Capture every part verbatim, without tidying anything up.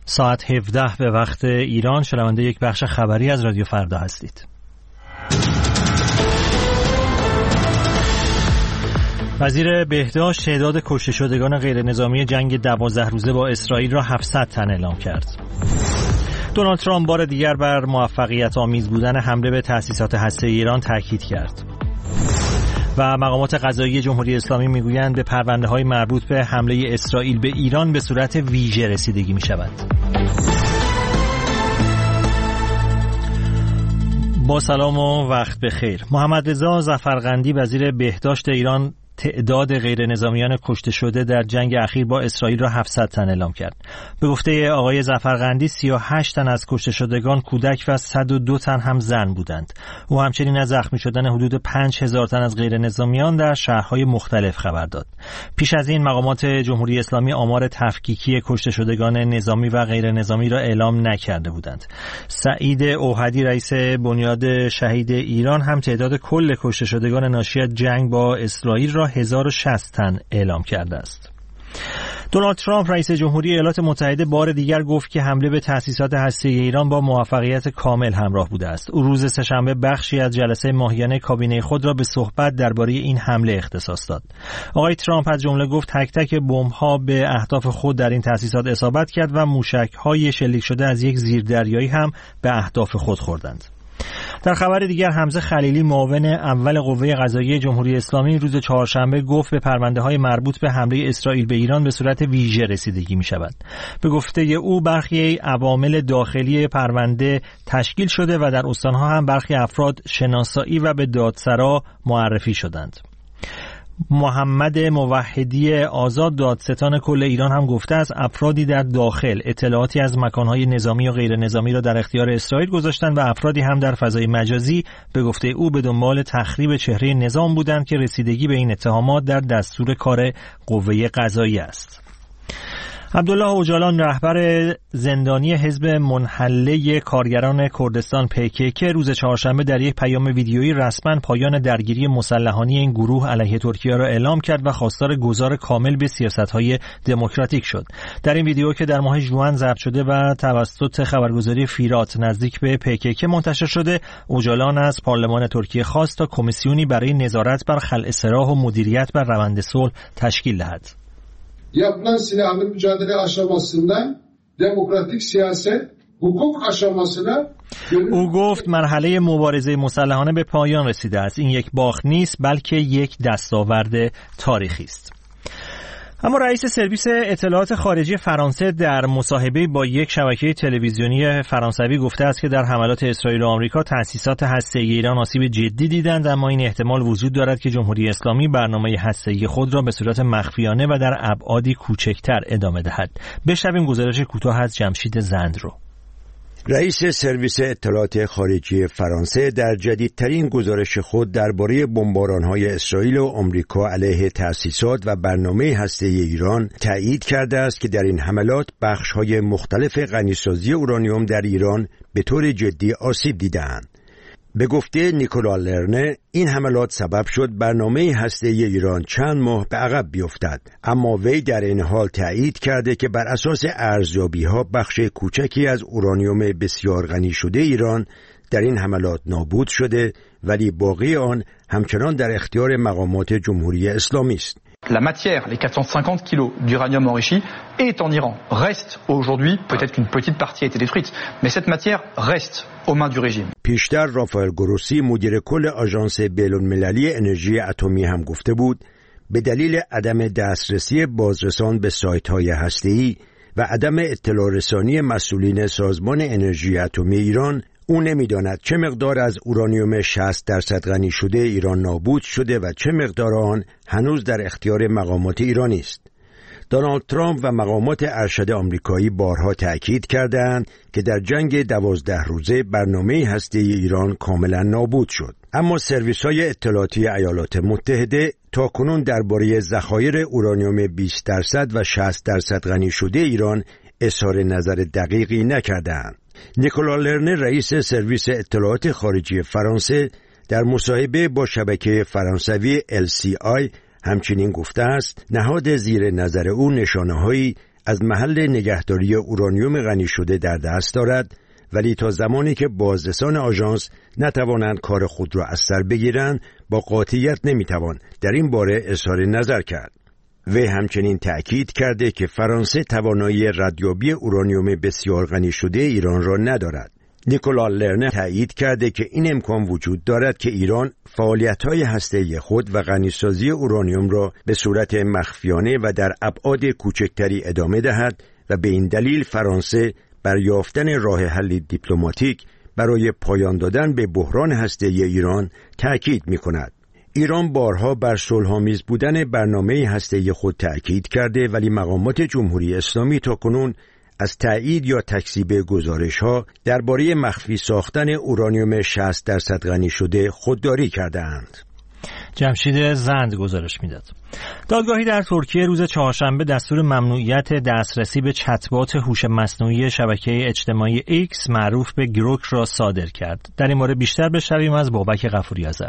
ساعت هفده به وقت ایران، شنونده یک بخش خبری از رادیو فردا هستید. وزیر بهداشت تعداد کشته شدگان غیر نظامی جنگ دوازده روزه با اسرائیل را هفتصد تن اعلام کرد. دونالد ترامپ بار دیگر بر موفقیت آمیز بودن حمله به تأسیسات هسته‌ای ایران تاکید کرد. و مقامات قضایی جمهوری اسلامی میگویند به پرونده‌های مربوط به حمله اسرائیل به ایران به صورت ویژه رسیدگی می‌شود. با سلام و وقت بخیر. محمد رضا ظفرقندی وزیر بهداشت ایران تعداد غیر نظامیان کشته شده در جنگ اخیر با اسرائیل را هفتصد تن اعلام کرد. به گفته آقای ظفرقندی سی و هشت تن از کشته شدگان کودک و صد و دو تن هم زن بودند. او همچنین از زخمی شدن حدود پنج هزار تن از غیر نظامیان در شهرهای مختلف خبر داد. پیش از این مقامات جمهوری اسلامی آمار تفکیکی کشته شدگان نظامی و غیر نظامی را اعلام نکرده بودند. سعید اوحدی رئیس بنیاد شهید ایران هم تعداد کل کشته شدگان ناشی از جنگ با اسرائیل را هزار و شصت تن اعلام کرده است. دونالد ترامپ رئیس جمهوری ایالات متحده بار دیگر گفت که حمله به تأسیسات هسته‌ای ایران با موفقیت کامل همراه بوده است. او روز سه‌شنبه بخشی از جلسه ماهیانه کابینه خود را به صحبت درباره این حمله اختصاص داد. آقای ترامپ از جمله گفت تک تک بمب‌ها به اهداف خود در این تأسیسات اصابت کرد و موشک‌های شلیک شده از یک زیردریایی هم به اهداف خود خوردند. در خبر دیگر حمزه خلیلی معاون اول قوه قضاییه جمهوری اسلامی روز چهارشنبه گفت به پرونده‌های مربوط به حمله اسرائیل به ایران به صورت ویژه رسیدگی می‌شود. به گفته او برخی عوامل داخلی پرونده تشکیل شده و در استان‌ها هم برخی افراد شناسایی و به دادسرا معرفی شدند. محمد موحدی آزاد دادستان کل ایران هم گفته است افرادی در داخل اطلاعاتی از مکانهای نظامی و غیر نظامی را در اختیار اسرائیل گذاشتند و افرادی هم در فضای مجازی به گفته او به دنبال تخریب چهره نظام بودند که رسیدگی به این اتهامات در دستور کار قوه قضاییه است. عبدالله اوجالان رهبر زندانی حزب منحله کارگران کردستان پی کی کی روز چهارشنبه در یک پیام ویدیویی رسما پایان درگیری مسلحانه این گروه علیه ترکیه را اعلام کرد و خواستار گذار کامل به سیاست‌های دموکراتیک شد. در این ویدیو که در ماه ژوئن ضبط شده و توسط خبرگزاری فیرات نزدیک به پی کی کی منتشر شده، اوجالان از پارلمان ترکیه خواست تا کمیسیونی برای نظارت bər خلع سراح و مدیریت بر روند صلح تشکیل دهد. Yapılan silahlı mücadele aşamasından demokratik siyaset, hukuk aşamasına او گفت مرحله مبارزه مسلحانه به پایان رسیده است. این یک باخت نیست بلکه یک دستاورد تاریخی است. اما رئیس سرویس اطلاعات خارجی فرانسه در مصاحبه با یک شبکه تلویزیونی فرانسوی گفته است که در حملات اسرائیل و آمریکا تأسیسات هسته‌ای ایران آسیب جدی دیدند، اما این احتمال وجود دارد که جمهوری اسلامی برنامه هسته‌ای خود را به صورت مخفیانه و در ابعادی کوچکتر ادامه دهد. بشنویم گزارش کوتاه از جمشید زند رو. رئیس سرویس اطلاعات خارجی فرانسه در جدیدترین گزارش خود درباره بمباران‌های اسرائیل و آمریکا علیه تأسیسات و برنامه هسته‌ای ایران تایید کرده است که در این حملات بخش‌های مختلف غنیسازی اورانیوم در ایران به طور جدی آسیب دیده‌اند. به گفته نیکولا لرنه این حملات سبب شد برنامه هسته‌ای ایران چند ماه به عقب بیفتد، اما وی در این حال تایید کرده که بر اساس ارزیابی‌ها بخش کوچکی از اورانیوم بسیار غنی شده ایران در این حملات نابود شده، ولی باقی آن همچنان در اختیار مقامات جمهوری اسلامی است. La matière, les quatre cent cinquante kilos d'uranium enrichi est en Iran, reste aujourd'hui, peut-être qu'une petite partie a été détruite, mais cette matière reste aux mains du régime. پیشتر رافائل گروسی مدیر کل آژانس بین‌المللی انرژی اتمی هم گفته بود به دلیل عدم دسترسی بازرسان به سایت‌های هسته‌ای و عدم اطلاع رسانی مسئولین سازمان انرژی اتمی ایران او نمی‌داند چه مقدار از اورانیوم شصت درصد غنی شده ایران نابود شده و چه مقدار آن هنوز در اختیار مقامات ایرانی است. دونالد ترامپ و مقامات ارشد آمریکایی بارها تأکید کردند که در جنگ دوازده روزه برنامه هسته‌ای ایران کاملا نابود شد. اما سرویس‌های اطلاعاتی ایالات متحده تاکنون درباره ذخایر اورانیوم بیست درصد و شصت درصد غنی شده ایران اظهار نظر دقیقی نکردند. نیکولا لرنه رئیس سرویس اطلاعات خارجی فرانسه در مصاحبه با شبکه فرانسوی ال سی آی همچنین گفته است نهاد زیر نظر او نشانه‌هایی از محل نگهداری اورانیوم غنی شده در دست دارد، ولی تا زمانی که بازرسان آژانس نتوانند کار خود را از سر بگیرند با قاطعیت نمیتوان در این باره اظهار نظر کرد. وی همچنین تأکید کرده که فرانسه توانایی ردیابی اورانیوم بسیار غنی شده ایران را ندارد. نیکولا لرنه تأیید کرده که این امکان وجود دارد که ایران فعالیت‌های هسته‌ای خود و غنیسازی اورانیوم را به صورت مخفیانه و در ابعاد کوچکتری ادامه دهد و به این دلیل فرانسه بر یافتن راه حل دیپلماتیک برای پایان دادن به بحران هسته‌ای ایران تأکید می‌کند. ایران بارها بر صلح‌آمیز بودن برنامه هسته‌ای خود تأکید کرده، ولی مقامات جمهوری اسلامی تاکنون از تایید یا تکذیب گزارش‌ها درباره مخفی ساختن اورانیوم شصت درصد غنی شده خودداری کرده‌اند. جمشید زند گزارش میداد. دادگاهی در ترکیه روز چهارشنبه دستور ممنوعیت دسترسی به چتبات هوش مصنوعی شبکه اجتماعی ایکس معروف به گروک را صادر کرد. در این مورد بیشتر بشنویم از بابک غفوری آذر.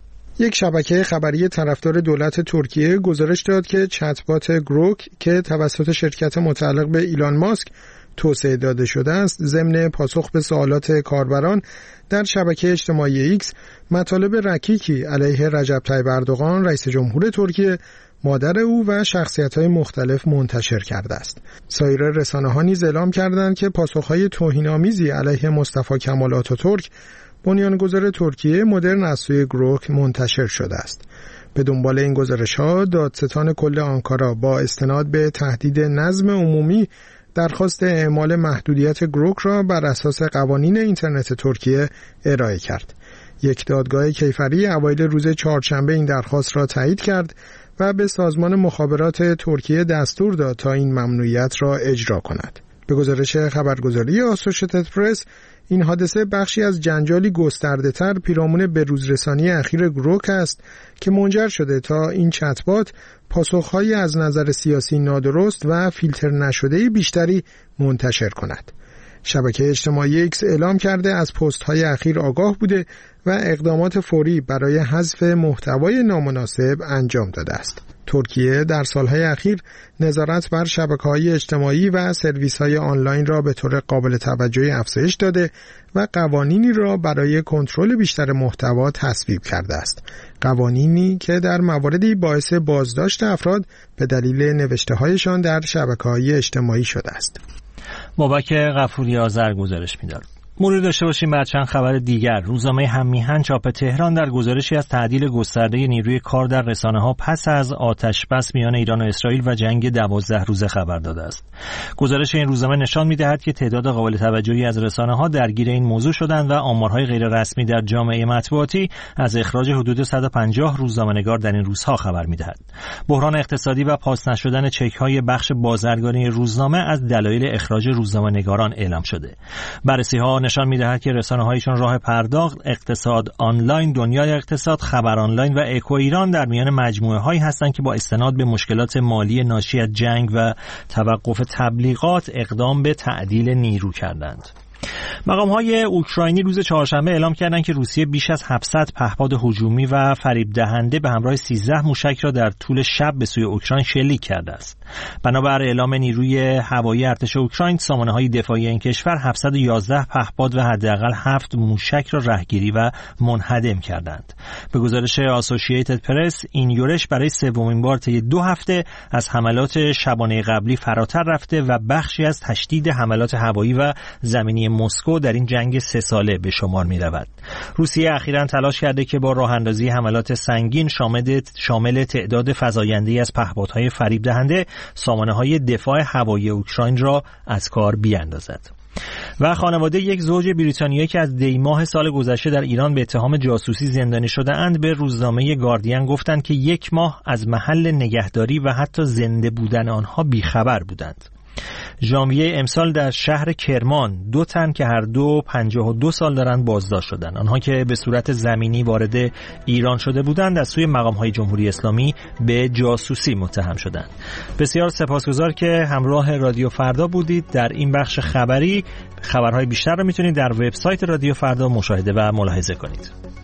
یک شبکه خبری طرفدار دولت ترکیه گزارش داد که چتبات گروک که توسط شرکت متعلق به ایلان ماسک توسعه داده شده است، ضمن پاسخ به سوالات کاربران در شبکه اجتماعی ایکس مطالب رکیکی علیه رجب طیب اردوغان رئیس جمهور ترکیه، مادر او و شخصیت‌های مختلف منتشر کرده است. سایر رسانه‌ها نیز اعلام کردند که پاسخ‌های توهین‌آمیزی علیه مصطفی کمال آتاتورک بنیانگذار ترکیه مدرن از سوی گروک منتشر شده است. به دنبال این گزارش‌ها دادستان کل آنکارا با استناد به تهدید نظم عمومی درخواست اعمال محدودیت گروک را بر اساس قوانین اینترنت ترکیه ارائه کرد. یک دادگاه کیفری اوایل روز چهارشنبه این درخواست را تایید کرد و به سازمان مخابرات ترکیه دستور داد تا این ممنوعیت را اجرا کند. به گزارش خبرگزاری آسوشیتد پرس، این حادثه بخشی از جنجالی گسترده‌تر پیرامون بروزرسانی اخیر گروک است که منجر شده تا این چتبات پاسخ‌های از نظر سیاسی نادرست و فیلتر نشده بیشتری منتشر کند. شبکه اجتماعی ایکس اعلام کرده از پست‌های اخیر آگاه بوده و اقدامات فوری برای حذف محتوای نامناسب انجام داده است. ترکیه در سالهای اخیر نظارت بر شبکه‌های اجتماعی و سرویس‌های آنلاین را به طور قابل توجهی افزایش داده و قوانینی را برای کنترل بیشتر محتوا تصویب کرده است. قوانینی که در مواردی باعث بازداشت افراد به دلیل نوشته‌هایشان در شبکه‌های اجتماعی شده است. بابک غفوری آذر گزارش می‌داد. مرور داشته باشیم بر چند خبر دیگر. روزنامه هممیهن چاپ تهران در گزارشی از تعدیل گسترده نیروی کار در رسانه‌ها پس از آتش‌بس میان ایران و اسرائیل و جنگ دوازده روزه خبر داده است. گزارش این روزنامه نشان می‌دهد که تعداد قابل توجهی از رسانه‌ها درگیر این موضوع شدند و آمارهای غیر رسمی در جامعه مطبوعاتی از اخراج حدود صد و پنجاه روزنامه‌نگار در این روزها خبر می‌دهد. بحران اقتصادی و پاس نشدن چک‌های بخش بازرگانی روزنامه از دلایل اخراج روزنامه‌نگاران اعلام شده. بررسی‌ها نشان می‌دهد که رسانه‌هایشان راه پرداخت، اقتصاد آنلاین، دنیای اقتصاد، خبر آنلاین و اکو ایران در میان مجموعه‌هایی هستند که با استناد به مشکلات مالی ناشی از جنگ و توقف تبلیغات اقدام به تعدیل نیرو کردند. مقام‌های اوکراینی روز چهارشنبه اعلام کردند که روسیه بیش از هفتصد پهپاد هجومی و فریب دهنده به همراه سیزده موشک را در طول شب به سوی اوکراین شلیک کرده است. بنابر اعلام نیروی هوایی ارتش اوکراین، سامانه‌های دفاعی این کشور هفتصد و یازده پهپاد و حداقل هفت موشک را رهگیری و منهدم کردند. به گزارش آسوشییتد پرس، این یورش برای سومین بار طی دو هفته از حملات شبانه قبلی فراتر رفته و بخشی از تشدید حملات هوایی و زمینی مسکو در این جنگ سه ساله به شمار می رود. روسیه اخیراً تلاش کرده که با راه اندازی حملات سنگین شامل شامل تعداد فزاینده‌ای از پهپادهای فریب دهنده سامانه‌های دفاع هوایی اوکراین را از کار بیاندازد. و خانواده یک زوج بریتانیایی که از دی ماه سال گذشته در ایران به اتهام جاسوسی زندانی شده اند به روزنامه گاردین گفتند که یک ماه از محل نگهداری و حتی زنده بودن آنها بیخبر بودند. ژانویه امسال در شهر کرمان دو تن که هر دو پنجاه و دو سال دارند بازداشت شدند. آنها که به صورت زمینی وارد ایران شده بودند از سوی مقام‌های جمهوری اسلامی به جاسوسی متهم شدند. بسیار سپاسگزار که همراه رادیو فردا بودید. در این بخش خبری خبرهای بیشتر را میتونید در وبسایت رادیو فردا مشاهده و ملاحظه کنید.